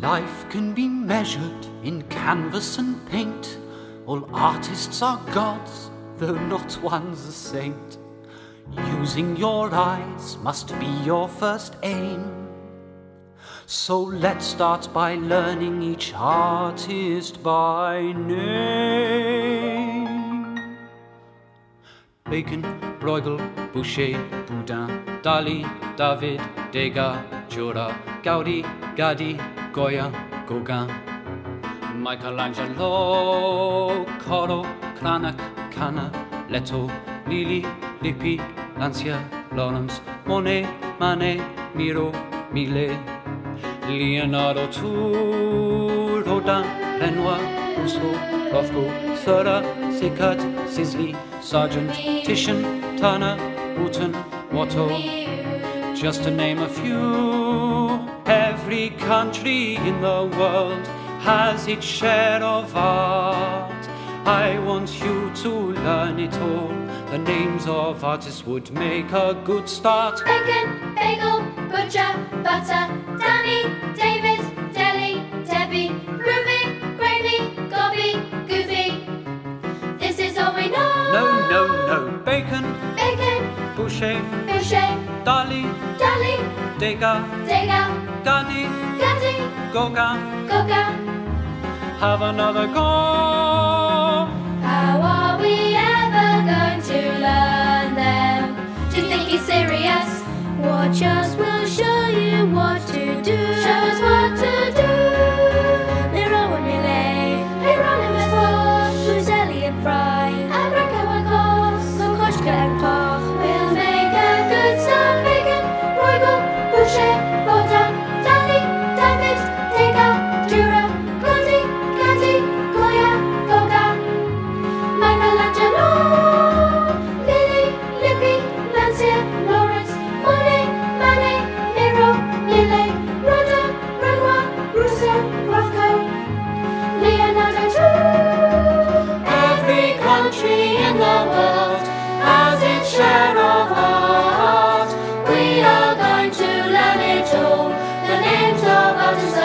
Life can be measured in canvas and paint. All artists are gods, though not one's a saint. Using your eyes must be your first aim. So let's start by learning each artist by name. Bacon, Bruegel, Boucher, Boudin, Dali, David, Degas, Dürer, Gaudi, Gadi, Goya, Gauguin, Michelangelo, Corot, Cranach, Cana, Leto, Lili, Lippi, Lancia, Lawrence, Monet, Manet, Miro, Millet, Leonardo, Tour, Rodin, Renoir, Rousseau, Rothko, Seurat, Sickert, Sisley, Sargent, Titian, Turner, Wooten, Watteau, just to name a few. Every country in the world has its share of art. I want you to learn it all. The names of artists would make a good start. Bacon, bagel, butcher, butter, Danny, David, Deli, Debbie, Groovy, Gravy, Gobby, Goofy. This is all we know. No, Bacon, Bacon, Boucher, Boucher, Dali, Dali, Degas, Degas, Gadi, Gandhi, Gauguin. Gauguin. Have another go. How are we ever going to learn them? Do you think he's serious? Watch us, we'll show you what to do. Show us what to do. Miro and Millet, Hieronymus Bosch, Fuseli and Fry, and Greco and Koch, Kokoschka and Koch. We'll make a good start. Bacon, Bruegel, Boucher, Boudin, Dali, David, Degas, Dürer, Gandhi, Gandhi, Goya, Gauguin, Michelangelo, Lili, Lippi, Lancia, Lawrence, Monet, Manet, Miro, Millet, Rodin, Renoir, Rousseau, Rothko, Leonardo, too. Every country in the world has its share of art. We are going to learn it all. The names of artists